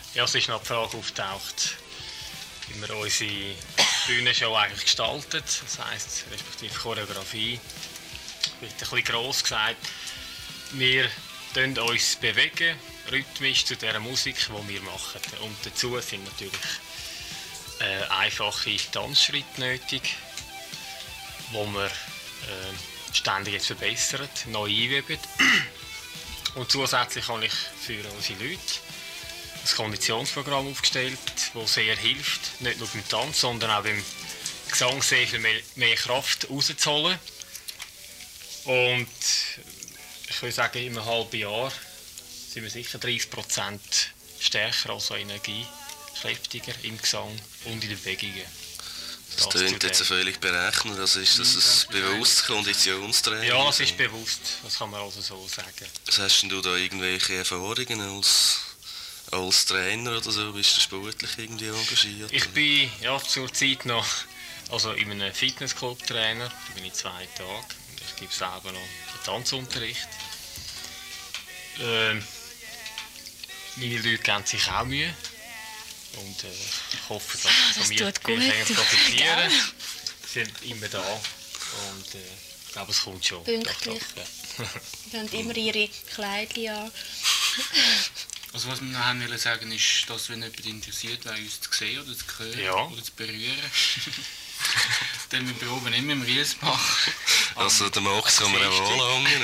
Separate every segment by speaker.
Speaker 1: Ja, es ist noch die Frage aufgetaucht, wie wir unsere Bühnenshow eigentlich gestaltet. Das heisst, respektive Choreografie, wird ein bisschen gross gesagt. Wir bewegen uns bewegen, rhythmisch zu der Musik, die wir machen. Und dazu sind natürlich einfache Tanzschritte nötig, die wir ständig jetzt verbessern, neu einüben. Und zusätzlich habe ich für unsere Leute ein Konditionsprogramm aufgestellt, das sehr hilft, nicht nur beim Tanz, sondern auch beim Gesang sehr viel mehr Kraft rauszuholen. Und ich würde sagen, in einem halben Jahr sind wir sicher 30% stärker, also energiekräftiger im Gesang und in den Bewegungen.
Speaker 2: Das klingt jetzt völlig berechnet, also ist das ein bewusstes Konditionstraining?
Speaker 1: Ja, es ist bewusst, das kann man also so sagen.
Speaker 2: Hast du da irgendwelche Erfahrungen als Trainer oder so? Bist du sportlich irgendwie engagiert?
Speaker 1: Ich bin ja, zurzeit noch in einem Fitnessclub Trainer, da bin ich 2 Tage. Ich gebe selber noch den Tanzunterricht. Meine Leute geben sich auch Mühe. Und ich hoffe, dass
Speaker 3: das
Speaker 1: von mir viel profitieren. Sie sind immer da. Und ich glaube, es kommt schon.
Speaker 3: Pünktlich.
Speaker 1: Ja.
Speaker 3: Sie haben immer ihre Kleidchen an.
Speaker 4: Also was wir noch haben wollen sagen ist, dass wenn jemand interessiert wäre, uns zu sehen oder zu hören oder zu berühren, dann wir proben immer im Riesbach.
Speaker 2: Also den Max kann man auch anlangen.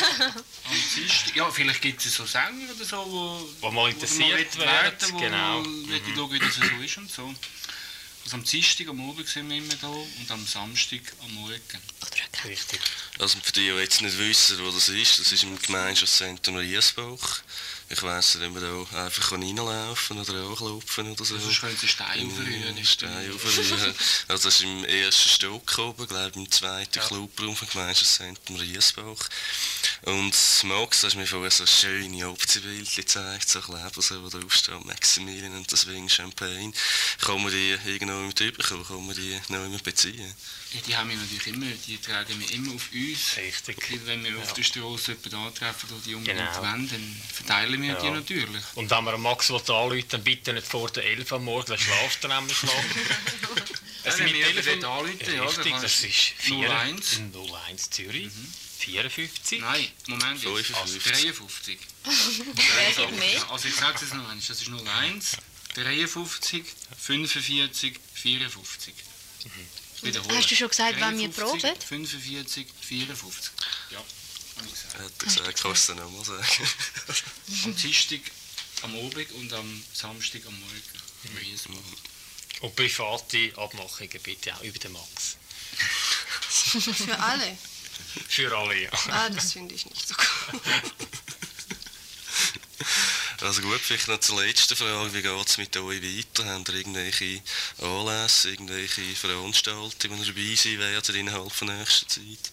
Speaker 4: Ja, vielleicht gibt es so Sänger oder so,
Speaker 1: wo mal interessiert werden,
Speaker 4: genau. Ich schauen, wie das so ist und so. Also am Dienstag am Abend sind wir immer da und am Samstag am Morgen.
Speaker 1: Richtig.
Speaker 2: Also für die, die jetzt nicht wissen, wo das ist im Gemeinschaftszentrum Riesbach. Ich weiss nicht, ob man da einfach reinlaufen oder anklopfen oder so.
Speaker 4: Also sonst können Sie Steine verrühren.
Speaker 2: Steine verrühren. Also das ist im ersten Stock oben, glaube ich, im zweiten Clubraum vom Gemeinschaftszentrum Riesbach. Und Max, hast mir vorher so schöne Optienbildchen gezeigt, so Kleber, so, wo draufsteht, Maximilian und das Wing Champagne. Kann man die irgendwo mit rüberkommen? Kann man die noch immer beziehen?
Speaker 4: Ja, die haben wir natürlich immer, die tragen wir immer auf uns.
Speaker 1: Richtig.
Speaker 4: Wenn wir auf der Straße jemanden antreffen, der die unbedingt
Speaker 1: Genau.
Speaker 4: wollen, dann verteilen wir die natürlich.
Speaker 1: Und wenn man Max anrufen, dann bitte nicht vor der 11 am Morgen, dann schläft er nämlich noch.
Speaker 4: Also mit Telefon anrufen, ja,
Speaker 1: richtig, das ist
Speaker 4: 01
Speaker 1: 01 Zürich, 54.
Speaker 4: Nein, Moment,
Speaker 2: 55.
Speaker 4: 53.
Speaker 3: Wer mehr?
Speaker 4: Also ich sage es noch einmal, das ist 01 53 45 54.
Speaker 3: Hast du schon gesagt, wann wir
Speaker 4: 53,
Speaker 3: proben?
Speaker 4: 45 54. Ja, habe ich gesagt.
Speaker 2: Hat er gesagt, kannst du noch mal sagen.
Speaker 4: Am Dienstag am Abend und am Samstag am Morgen. Im Riesbach.
Speaker 1: Und private Abmachungen bitte auch über den Max.
Speaker 5: Für alle?
Speaker 1: Für alle, ja.
Speaker 5: Ah, das finde ich nicht so gut.
Speaker 2: Also gut, vielleicht noch zur letzten Frage. Wie geht es mit euch weiter? Habt ihr irgendwelche Anlässe, irgendwelche Veranstaltungen, die dabei sein werden innerhalb der nächsten Zeit?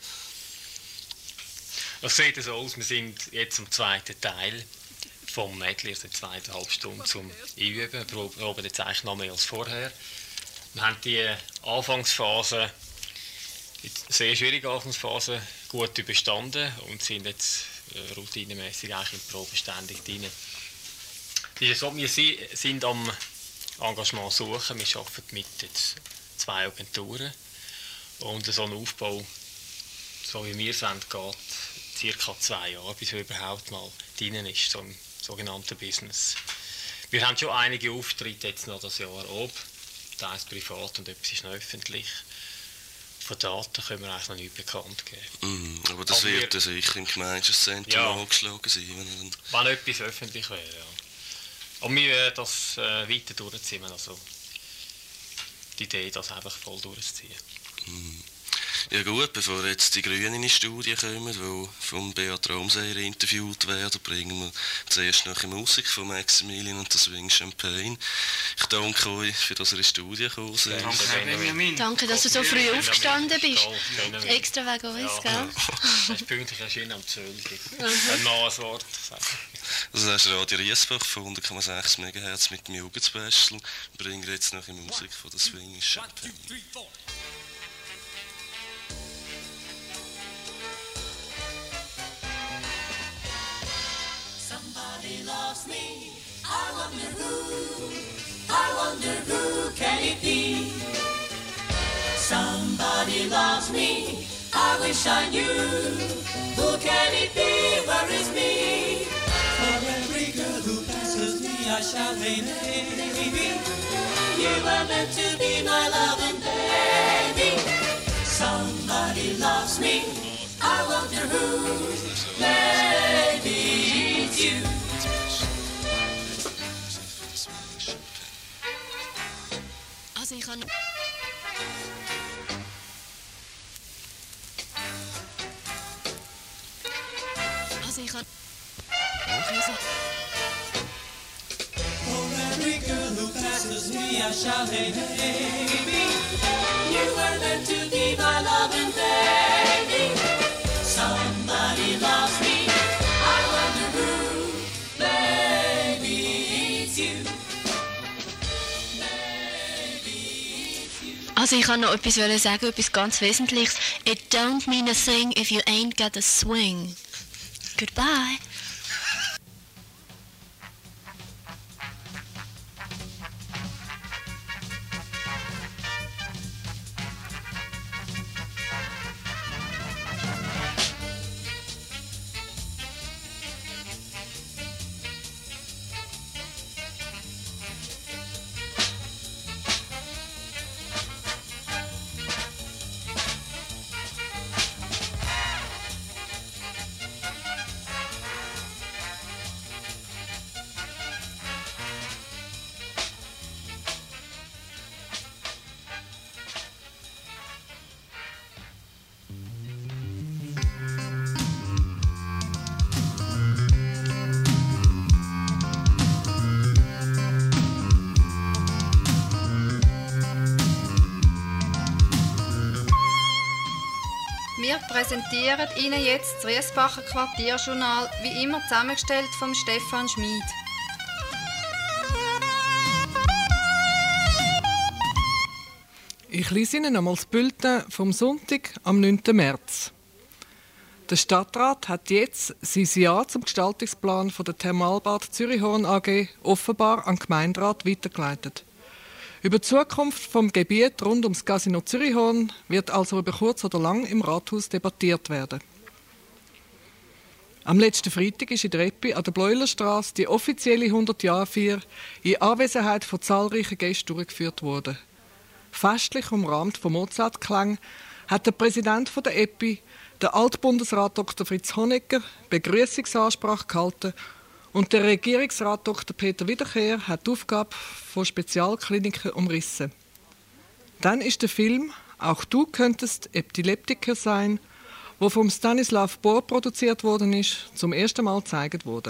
Speaker 1: Es sieht so aus, wir sind jetzt am zweiten Teil vom Medley, also 2,5 Stunden zum Einüben. Wir proben jetzt eigentlich noch mehr als vorher. Wir haben die Anfangsphase, die sehr schwierige Anfangsphase, gut überstanden und sind jetzt routinemäßig eigentlich in die Probe ständig drin. Es ist so, wir sind am Engagement suchen. Wir arbeiten mit jetzt 2 Agenturen und so ein Aufbau, so wie wir es wollen, geht ca. 2 Jahre, bis er überhaupt mal drin ist, so im sogenannten Business. Wir haben schon einige Auftritte jetzt noch das Jahr ab, teils privat und etwas ist noch öffentlich. Von Daten können wir eigentlich noch nicht bekannt geben.
Speaker 2: Aber das wird ja sicher im Gemeinschaftszentrum angeschlagen sein.
Speaker 1: Wenn etwas öffentlich wäre, ja. Aber wir werden das weiter durchziehen, also die Idee, das einfach voll durchzuziehen.
Speaker 2: Ja gut, bevor jetzt die Grünen in die Studie kommen, die von Beat Ramseyer interviewt werden, bringen wir zuerst noch eine Musik von Maximilian und das Wing Champagne. Ich danke euch, für dass ihr in die Studie gekommen seid.
Speaker 4: Danke, Benjamin.
Speaker 3: Danke, dass du so früh aufgestanden bist.
Speaker 1: Toll,
Speaker 3: Extra wegen uns, gell?
Speaker 1: Das ist pünktlich erschienen am 12. Ein neues Wort.
Speaker 2: Also das ist Radio Riesbach von 100,6 MHz mit dem Jugendspecial. Wir bringen jetzt noch eine Musik von das Wing Champagne.
Speaker 6: Somebody Somebody loves me. I wonder who can it be? Somebody loves me. I wish I knew. Who can it be? Where is me? For every girl who passes me, I shout, hey, baby. You were meant to be my loving baby. Somebody loves me. I wonder who. Maybe it's you.
Speaker 3: Also ich kann...
Speaker 6: For every girl who passes me, I shout, hey, baby. You were meant to be my loving baby. Somebody loves me. I wonder who. Maybe it's you. Maybe it's you.
Speaker 3: Also ich kann noch etwas sagen, etwas ganz Wesentliches. It don't mean a thing if you ain't got a swing. Goodbye.
Speaker 7: Wir präsentieren Ihnen jetzt das Riesbacher Quartierjournal, wie immer zusammengestellt vom Stefan Schmid.
Speaker 8: Ich lese Ihnen einmal das Bulletin vom Sonntag am 9. März. Der Stadtrat hat jetzt sein Ja zum Gestaltungsplan von der Thermalbad Zürichhorn AG offenbar an den Gemeinderat weitergeleitet. Über die Zukunft vom Gebiet rund ums Casino Zürichhorn wird also über kurz oder lang im Rathaus debattiert werden. Am letzten Freitag ist in der Eppi an der Bleulerstrasse die offizielle 100-Jahr-Feier in Anwesenheit von zahlreichen Gästen durchgeführt worden. Festlich umrahmt vom Mozartklang hat der Präsident der Eppi, der Altbundesrat Dr. Fritz Honegger, Begrüßungsansprache gehalten und der Regierungsrat Dr. Peter Wiederkehr hat die Aufgabe von Spezialkliniken umrissen. Dann ist der Film «Auch du könntest Epileptiker sein», der vom Stanislav Bohr produziert worden ist, zum ersten Mal gezeigt worden.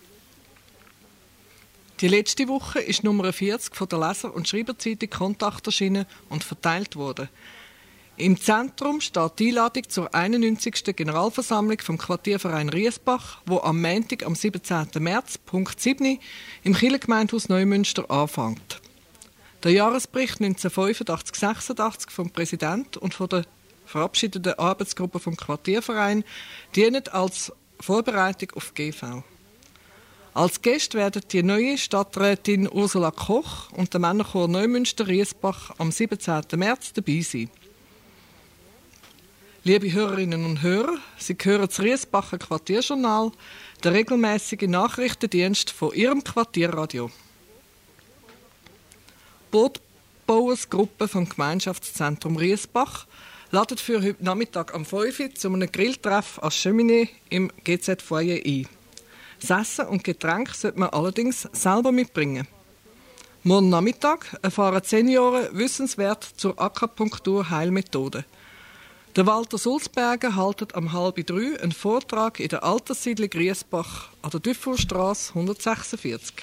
Speaker 8: Die letzte Woche ist Nummer 40 von der Leser- und Schreiberzeitung Kontakt erschienen und verteilt worden. Im Zentrum steht die Einladung zur 91. Generalversammlung vom Quartierverein Riesbach, wo am Montag, am 17. März, Punkt 7, im Kirchengemeindehaus Neumünster anfängt. Der Jahresbericht 1985-86 vom Präsidenten und von der verabschiedeten Arbeitsgruppe vom Quartierverein dient als Vorbereitung auf GV. Als Gäste werden die neue Stadträtin Ursula Koch und der Männerchor Neumünster-Riesbach am 17. März dabei sein. Liebe Hörerinnen und Hörer, Sie hören das Riesbacher Quartierjournal, der regelmäßige Nachrichtendienst von Ihrem Quartierradio. Bootbauersgruppe vom Gemeinschaftszentrum Riesbach ladet für heute Nachmittag am 5 Uhr zu einem Grilltreff als Cheminée im GZ-Foyer ein. Das Essen und Getränk sollte man allerdings selber mitbringen. Morgen Nachmittag erfahren Senioren wissenswert zur Akupunktur-Heilmethode. Der Walter Sulzberger hält am 2:30 einen Vortrag in der Alterssiedlung Riesbach an der Dufourstrasse 146.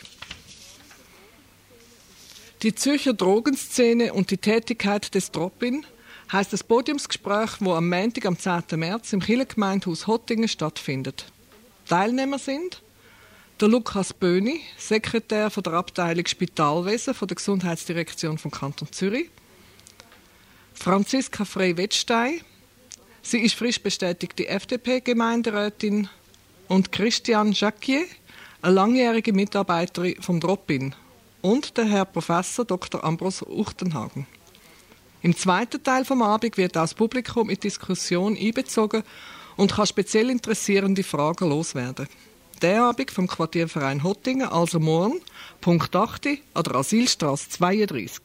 Speaker 8: Die Zürcher Drogenszene und die Tätigkeit des Drop-In heisst das Podiumsgespräch, das am Montag, am 10. März im Kirchengemeindehaus Hottingen stattfindet. Teilnehmer sind der Lukas Böhni, Sekretär der Abteilung Spitalwesen der Gesundheitsdirektion vom Kanton Zürich, Franziska Frey-Wettstein, sie ist frisch bestätigte FDP-Gemeinderätin, und Christian Jacquier, eine langjährige Mitarbeiterin vom Drop-In, und der Herr Professor Dr. Ambros Uchtenhagen. Im zweiten Teil vom Abend wird auch das Publikum in die Diskussion einbezogen und kann speziell interessierende Fragen loswerden. Der Abend vom Quartierverein Hottingen, also morgen, Punkt 8 an der Asilstrasse 32.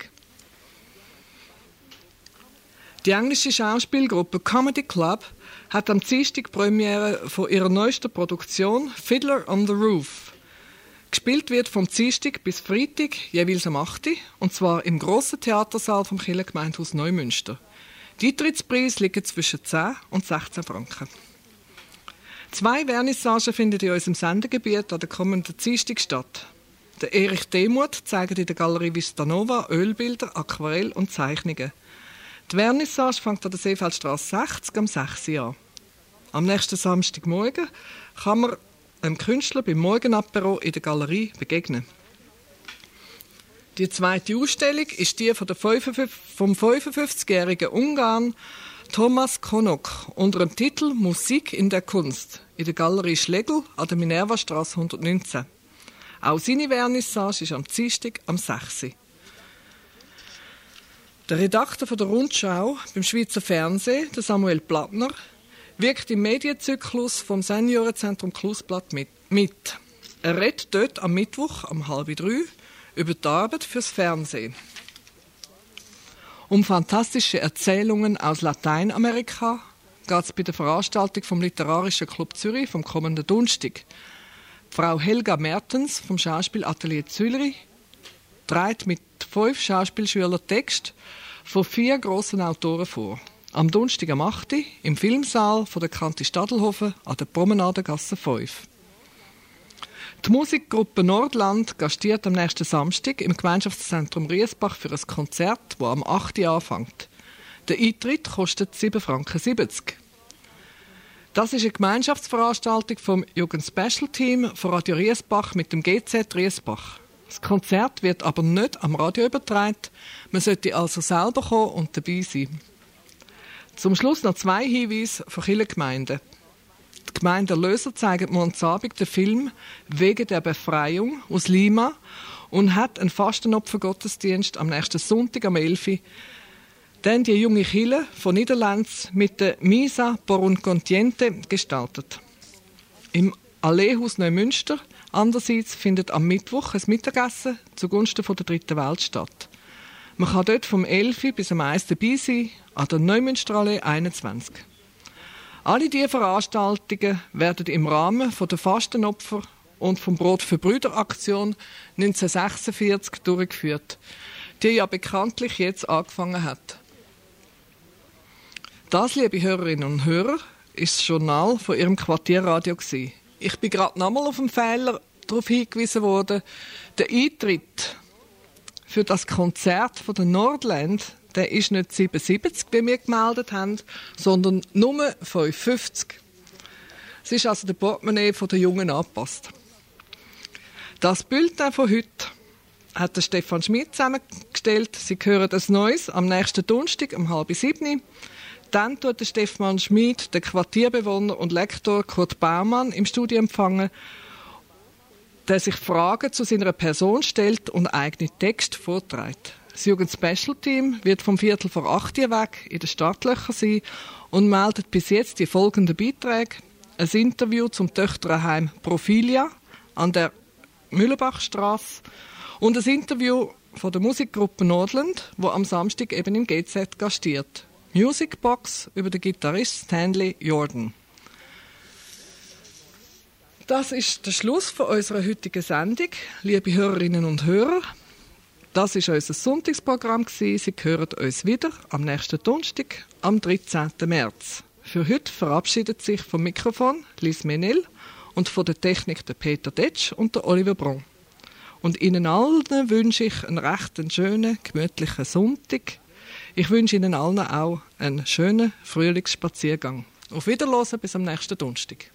Speaker 8: Die englische Schauspielgruppe Comedy Club hat am Dienstag Premiere von ihrer neuesten Produktion Fiddler on the Roof. Gespielt wird vom Dienstag bis Freitag, jeweils am 8. Und zwar im grossen Theatersaal vom Kirchengemeindehaus Neumünster. Die Eintrittspreise liegen zwischen 10 und 16 Franken. 2 Vernissagen finden in unserem Sendegebiet an der kommenden Dienstag statt. Der Erich Demuth zeigt in der Galerie Vista Nova Ölbilder, Aquarell und Zeichnungen. Die Vernissage fängt an der Seefeldstrasse 60 am 6 Uhr an. Am nächsten Samstagmorgen kann man einem Künstler beim Morgenapero in der Galerie begegnen. Die zweite Ausstellung ist die vom 55-jährigen Ungarn Thomas Konok unter dem Titel Musik in der Kunst in der Galerie Schlegel an der Minervastrasse 119. Auch seine Vernissage ist am Dienstag am 6. Der Redakteur von der Rundschau beim Schweizer Fernsehen, der Samuel Plattner, wirkt im Medienzyklus vom Seniorenzentrum Klusblatt mit. Er redet dort am Mittwoch um 2:30 über die Arbeit fürs Fernsehen. Um fantastische Erzählungen aus Lateinamerika geht es bei der Veranstaltung vom Literarischen Club Zürich vom kommenden Donnerstag. Frau Helga Mertens vom Schauspielatelier Zürich trägt mit 5 Schauspielschülern Text von 4 grossen Autoren vor. Am Donnerstag am 8. im Filmsaal von der Kante Stadelhofen an der Promenadengasse 5. Die Musikgruppe Nordland gastiert am nächsten Samstag im Gemeinschaftszentrum Riesbach für ein Konzert, das am 8. anfängt. Der Eintritt kostet 7,70 Franken. Das ist eine Gemeinschaftsveranstaltung vom Jugend-Special-Team von Radio Riesbach mit dem GZ Riesbach. Das Konzert wird aber nicht am Radio übertragen, man sollte also selber kommen und dabei sein. Zum Schluss noch 2 Hinweise von Kirchengemeinden. Die Gemeinde Löser zeigt morgen Abend den Film «Wegen der Befreiung» aus Lima und hat einen Fastenopfergottesdienst am nächsten Sonntag am 11. Dann die junge Kirche von Niederlands mit der Misa por un Contiente gestaltet. Im Alleehaus Neumünster andererseits findet am Mittwoch ein Mittagessen zugunsten der Dritten Welt statt. Man kann dort vom 11. bis am 1. dabei sein, an der Neumünsterallee 21. Alle diese Veranstaltungen werden im Rahmen der Fastenopfer und vom Brot für Brüder Aktion 1946 durchgeführt, die ja bekanntlich jetzt angefangen hat. Das, liebe Hörerinnen und Hörer, ist das Journal von Ihrem Quartierradio gewesen. Ich bin gerade nochmal auf den Fehler darauf hingewiesen worden. Der Eintritt für das Konzert von der Nordland, der ist nicht 77, wie wir gemeldet haben, sondern nur 55. Es ist also der Portemonnaie der Jungen angepasst. Das Bulletin von heute hat der Stefan Schmid zusammengestellt. Sie hören ein Neues am nächsten Donnerstag um 6:30. Dann tut der Stefan Schmid den Quartierbewohner und Lektor Kurt Baumann im Studio empfangen, der sich Fragen zu seiner Person stellt und eigene Texte vorträgt. Das Jugend-Special-Team wird vom 7:45 weg in den Startlöchern sein und meldet bis jetzt die folgenden Beiträge. Ein Interview zum Töchterheim Profilia an der Mühlenbachstrasse und ein Interview von der Musikgruppe Nordland, wo am Samstag eben im GZ gastiert. Musicbox über den Gitarrist Stanley Jordan. Das ist der Schluss von unserer heutigen Sendung, liebe Hörerinnen und Hörer. Das war unser Sonntagsprogramm. Sie hören uns wieder am nächsten Donnerstag, am 13. März. Für heute verabschiedet sich vom Mikrofon Liz Menel und von der Technik der Peter Detsch und der Oliver Bron. Und Ihnen allen wünsche ich einen recht schönen, gemütlichen Sonntag. Ich wünsche Ihnen allen auch einen schönen Frühlingsspaziergang. Auf Wiederhören bis am nächsten Donnerstag.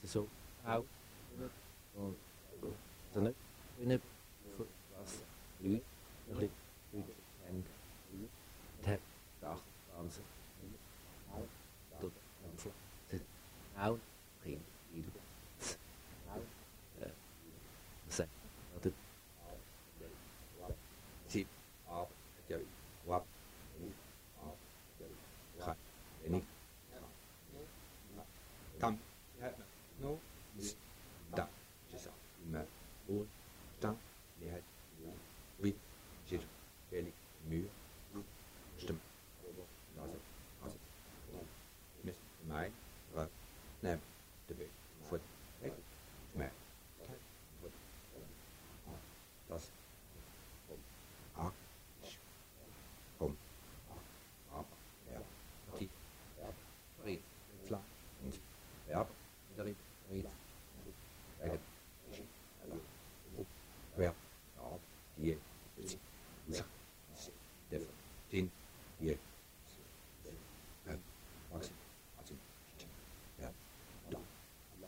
Speaker 9: so auch und so nicht was Leute ein bisschen kennen, hat gedacht, ganze dort auch Kind sagt oder sie ab der wap wenig tam no da ist immer und dann hat wie sich wenig Mühe stimmt also mit mein nein der Weg vor mehr das vom aber ja die Red klar und Verb der Red wer ja die der den hier also ja da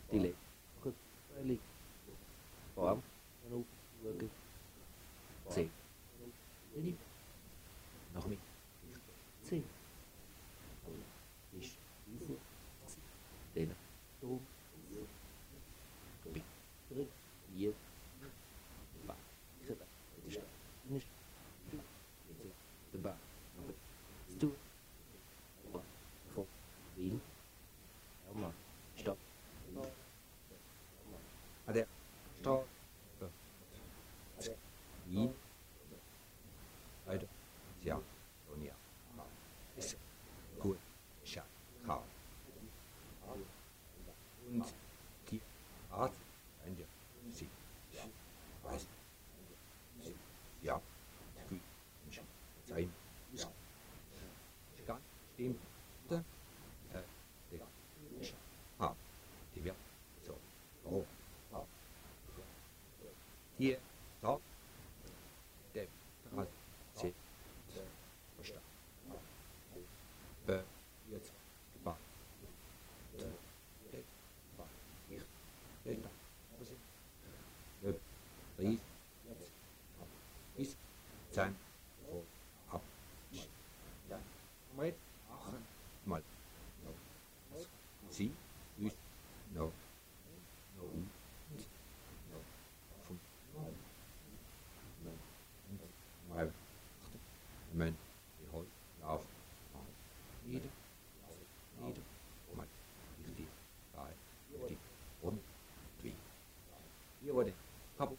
Speaker 9: die letzte völlig warm genug schauen. 10. Nach mir. 10. Ist diese den so bitte hier war die Stadt nicht dabei du vor Wien ja mal stopp der stopp Wien Leute ja und ja ist gut schau und die Art eine sie weiß ja gut sein ganz stimmt der die wird so oh hier da der hat sie verstanden jetzt gebaut ist sein ab mal sie ist no vom mal men die Holz auf jede mal die bei die und wie hier wurde hab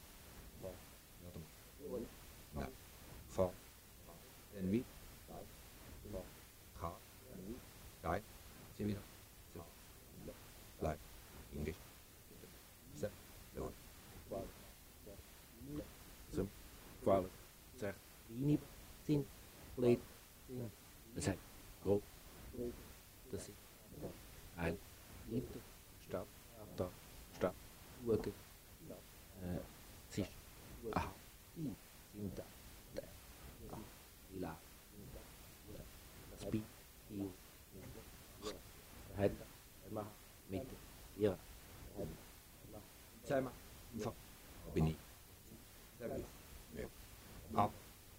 Speaker 9: na vor denn wie Nein, sie wieder. So. Bleib. Englisch. So. So. Weil sagt, die sind blöd. Das heißt, grob. Das ist ein liebter Stadt, da Stadt, Urge. Sich. Aha. Die sind da. Die La. Das Beat. Die halt immer mit ihrer sei mal einfach bin ich ab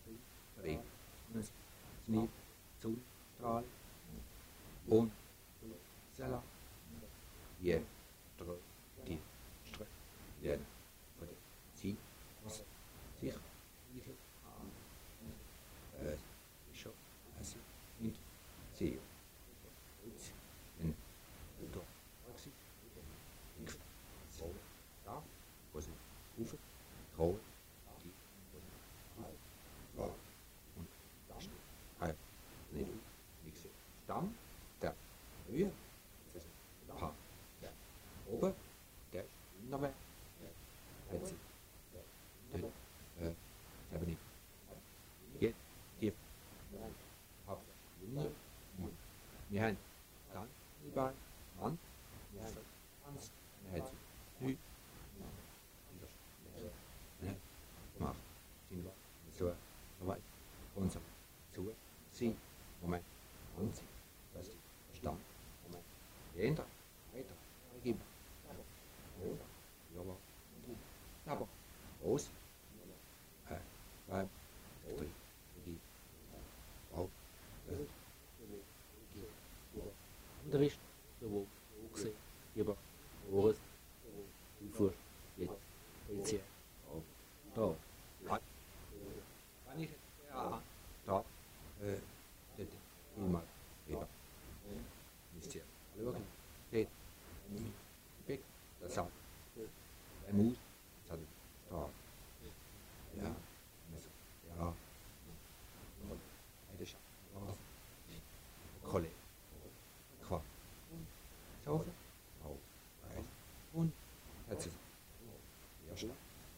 Speaker 9: Schnee Sonnenstrahl und Salat hier die Strecke sie was sich schon also nicht sie da was Ufer Trau die und halt nicht nichts Stamm der Höhe das Paar der Ober der Innere jetzt aber nicht jetzt hier hab wir haben dann überall Mann ganz hätte macht sind so weit unser zu sie Moment und sie das ist Verstand Moment hinter weiter geben aber aus weil die auch Unterricht wo gesehen über Boris Ufer jetzt hier auf da kann ich ja da mal über ist ja wirklich geht weg das hat der Mut das hat da ja ja hätte ich Kollege Quatsch so und hat sie ja schon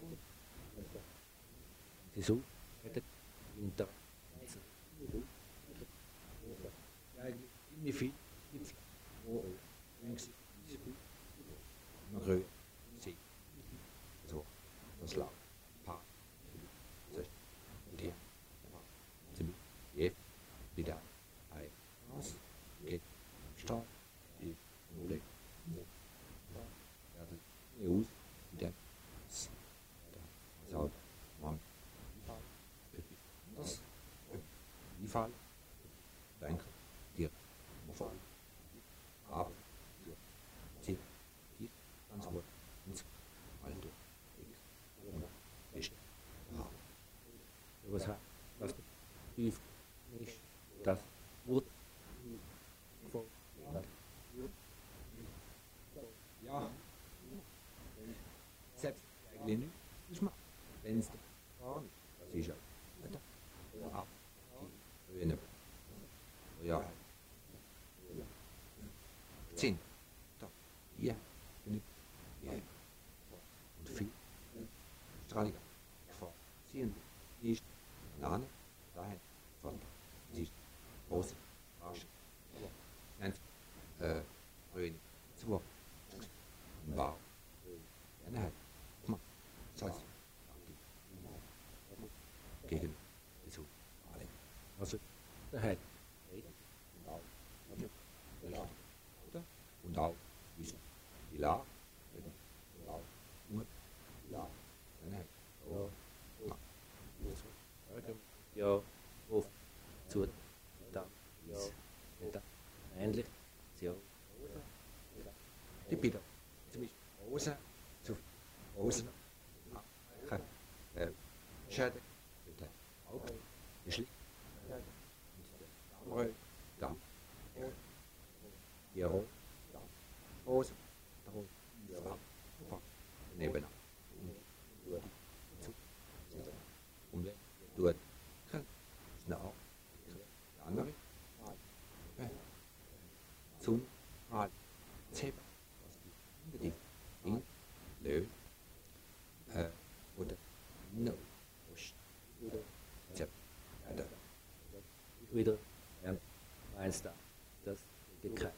Speaker 9: sie so hätte hinter ja nicht viel wo links noch sie so das laut paar die sie je wieder ein aus geht stark die Mole will ich nicht ausmachen. Wenn es gar nicht, das ist ja ab, die Grüne. Ja. 10. Da. Hier. Genügt. Hier. Und 4. Strahlung. Vor. Ziehen. Nicht. Lane. Dahin. Von. Nicht. Große. Arsch. Ganz. Grün. 2. Bau. Einheit. Mal. Salz. Gegen. Zu. Alle. Also. Dahin. Und auch die La, und auch die La,
Speaker 10: ja, auf zu da, ähnlich, ja.
Speaker 9: Die Bilder, zum Beispiel Rosa zu Rosen, Schade, bitte, Augen, Geschlecht, und da, hier hoch. Hose, nebenan. Umwelt, dort, genau. Der andere, zum, mal, Zeb, die, Löw, oder, no, Zeb,
Speaker 10: wieder, meinst du, das geht kein.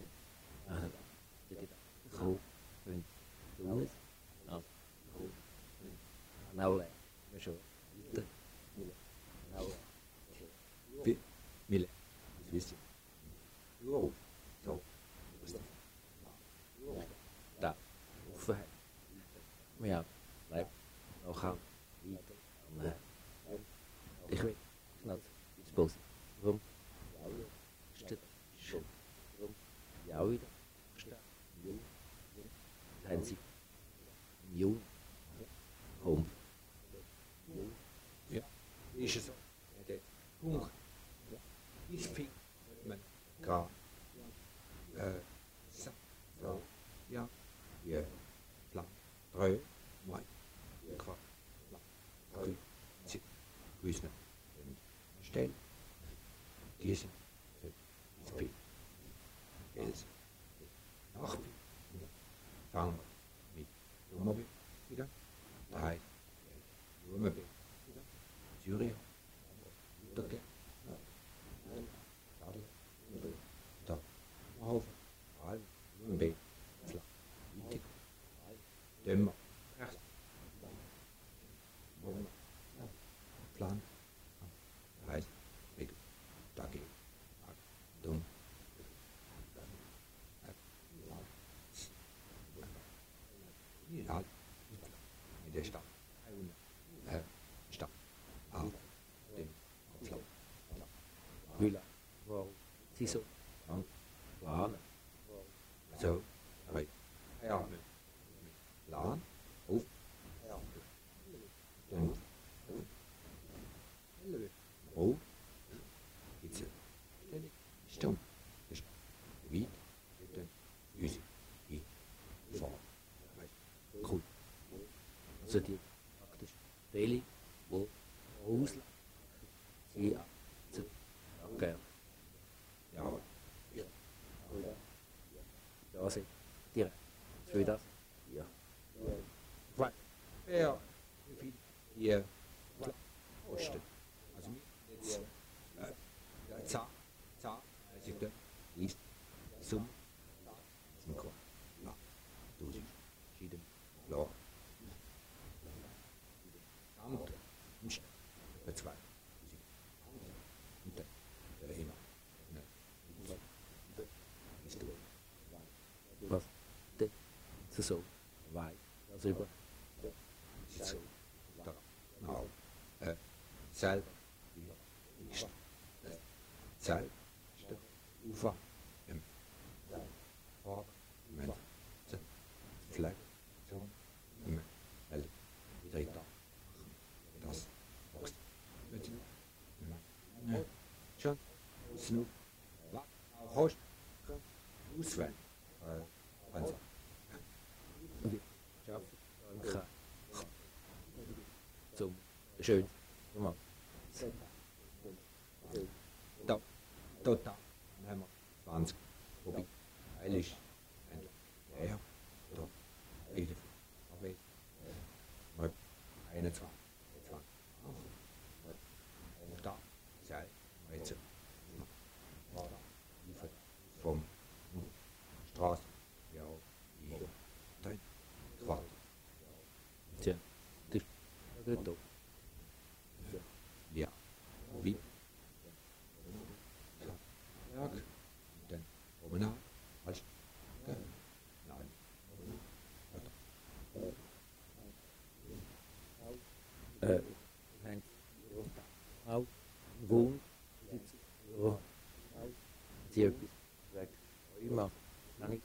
Speaker 10: Groep punt doen als groep nou zo nou
Speaker 9: Mille, wisst ihr? So,
Speaker 10: da hoeven maar ja blijf nou gaan ik weet dat iets positief waarom jou wieder Ein Sie Jung Home.
Speaker 9: Ja, ist es so. Der Punkt ist viel, man kann so, ja, wir plan, 3, Mai, Quart, 3, 10, Grüßen, stellen, diesen, ist viel, Geld, Nachbild. Fangen wir mit Nummerbild wieder. 3. Nummerbild wieder. Syrien. Untergehen. Da. Auf. All. Nummerbild. Flach. Wichtig. Dämmer. Rechts. Plan. Heißt. Weg. Dagegen. Dumm. Ja, in der Stadt. Stadt. Auf dem Kopflauf.
Speaker 10: Hüller. Wow. Sie so.
Speaker 9: Plan. So. Ja. Plan. Auf. Dann. Auf. Jetzt. Stumm. Wie? Dann. Üsi. Wie? Vor. Gut.
Speaker 10: Also die praktisch Stelle, wo auslaufen, sie zu okay.
Speaker 9: Ja.
Speaker 10: Da sind direkt. Für das? Ja.
Speaker 9: Weil, ja, wie viel ihr kostet. Also jetzt Zahl, also ich liest Summe, zum Korn. Ja, du siehst, verschiedene Lor. Amt, nicht, bei 2. Und dann, immer. Ist du.
Speaker 10: Was? So weit. Also über.
Speaker 9: So, da, genau. Selber, ist, selber, Ufer, im Vorder, im Fleck, so, im wieder da. Das wächst. Schon, Snoop, was, auch Host, auswählen. Also.
Speaker 10: schön. Mal. Da. Dann haben wir 20. Wobei, Teil ist ja, da. Rede von Arbeit. 21. Da. Sei. Jetzt. War da. Vom Straße. Ja. Dann. Quart. Tja. Das ist da. Ja. Wie? Berg. Dann Promenade. Halt. Nein.
Speaker 9: Nein. Auch wohnt, sitzt, so, sie etwas sagt, immer, nein,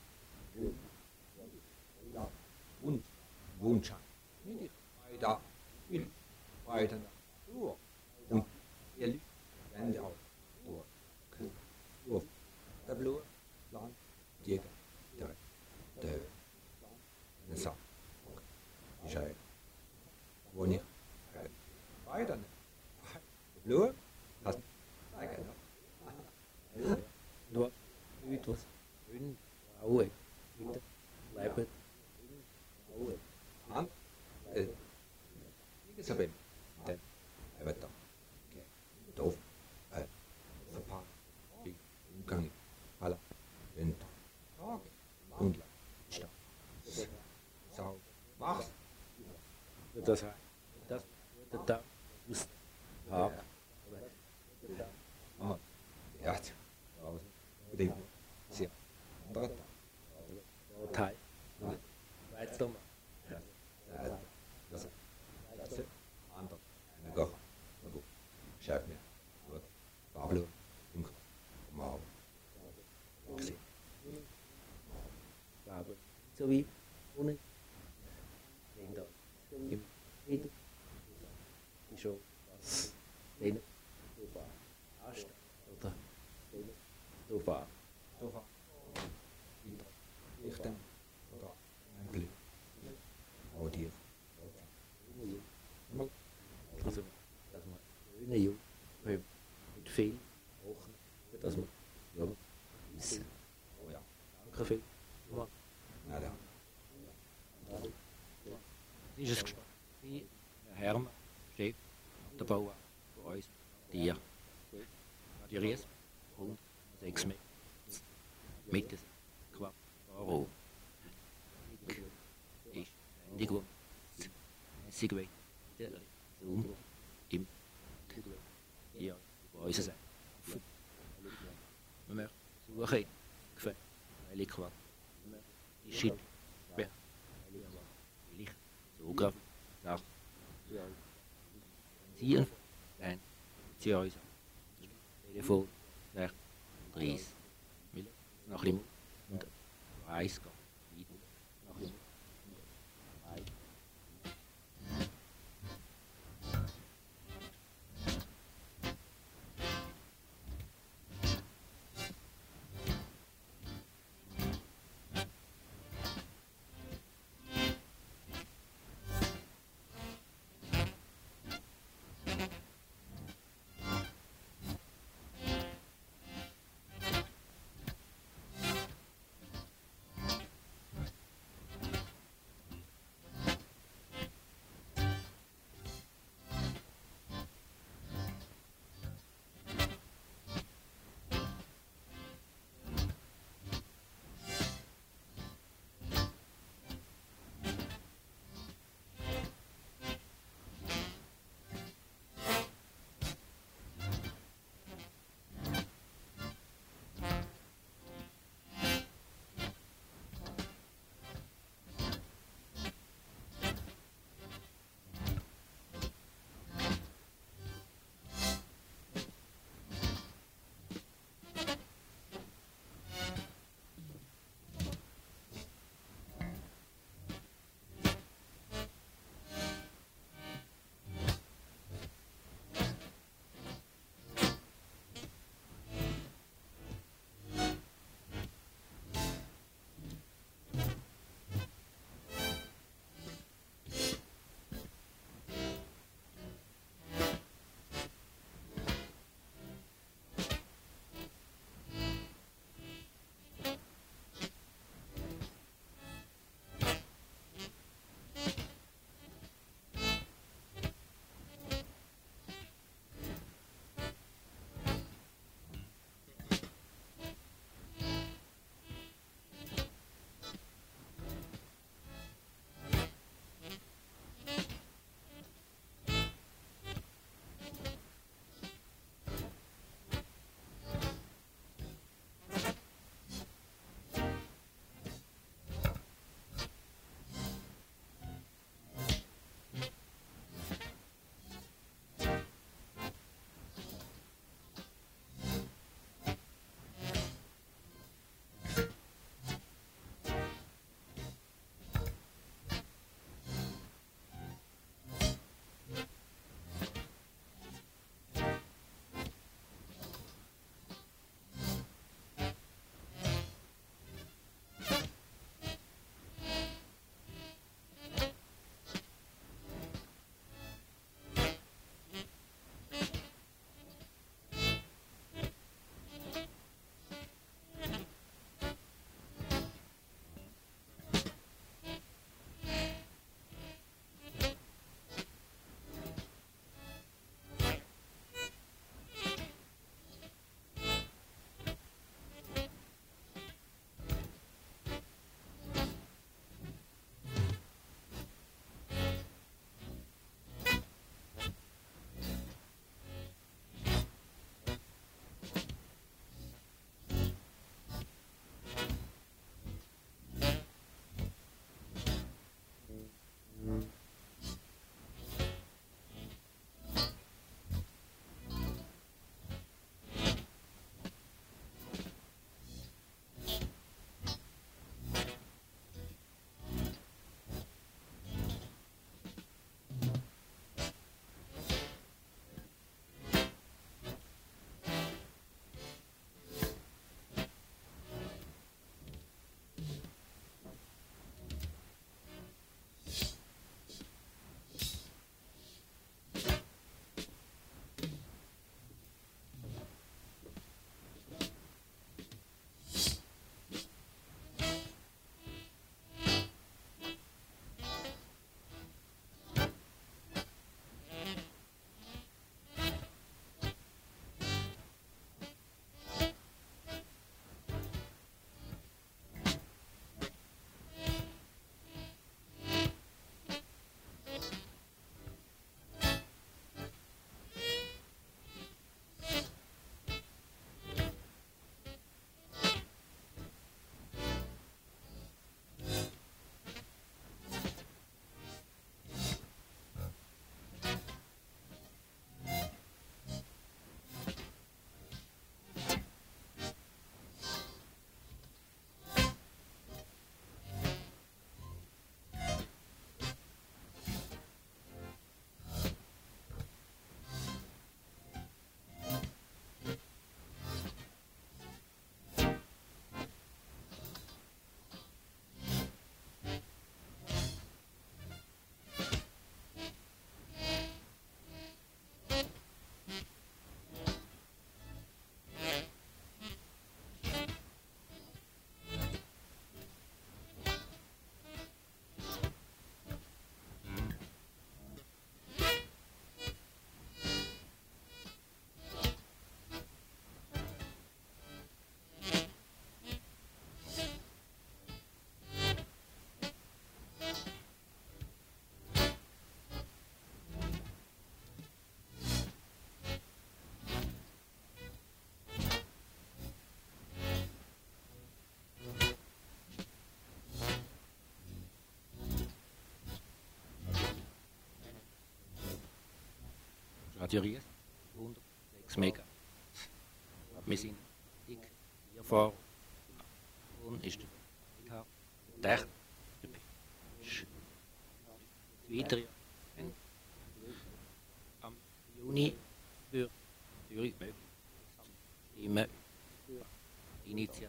Speaker 10: Und Wohnschein. Nicht weiter. Weiter. Durch. Und ihr Lügt werden auch durch. Durch. Der Blut, Land, Jäger, der Sache. Ich habe, wo nicht, weiter nicht. Blut, hast du,
Speaker 9: nur etwas, schön, Aue, bitte, bleibt, Aue.
Speaker 10: Hand, wie gesagt, dann, da. Doof, verpackt, wie Umgang, aller, Wind, Tag, und Stadt. Sau, mach's.
Speaker 9: Das heißt, das wird da, muss, haben.
Speaker 10: Ja, dem, sehr, dort,
Speaker 9: Teil, weiter mal.
Speaker 10: das, andere, eine Goch, gut, schreib mir, gut, Pablo, Mau, gesehen.
Speaker 9: Aber so wie ohne den da im Frieden die schon was den so war erst oder so war
Speaker 10: Ich denke, oder ein Blick, auch dir.
Speaker 9: also dass man schöne Jungen mit viel Wochen dass man ja ist
Speaker 10: Oh ja,
Speaker 9: danke viel
Speaker 10: na da.
Speaker 9: ist es gespannt wie der Hermann Chef der Bauer für uns dir die Ries 106 Meter mit dem Quattro ist ständig um mäßig weg der Zoom im hier bei uns sein wir möchten suchen gefällig Quattro die Schicht will ich sogar nach ziehen dann sie uns Telefon 30 nach dem und Preis geht nach dem Radio Ries 106 Mega. Wir sind dick hier vor und ist der weitere am Juni für Zürich möglich immer Initiative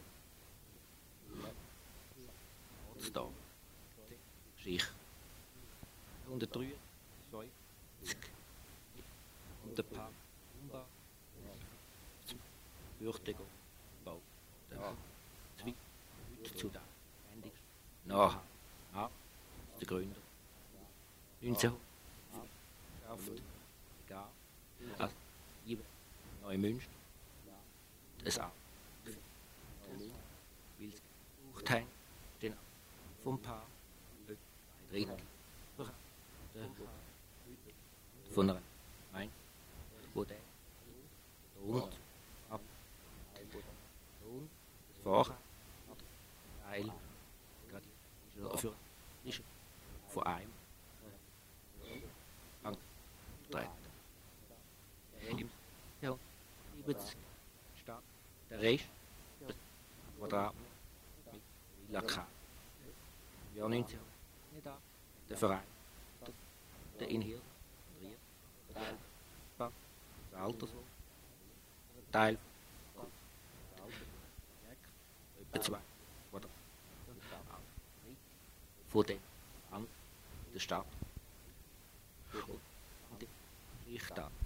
Speaker 9: Ortstag Schicht 103 und der Park Umbau Würdigung Bau zwei zu der nach der Gründer 1900 gab als Neumünster das auch weil es gesucht haben den vom Paar Drittel von einer Gemeinde, wo der und ab und vorher Teil gerade für ist von einem angetreten. Im Jahr 70 Stadt der Rest Quadrat mit Villa K. Im Jahr 19 der Verein der Inhalt das Alterswohl Teil etwa 2 Quadrat von der Stadt und die Stadt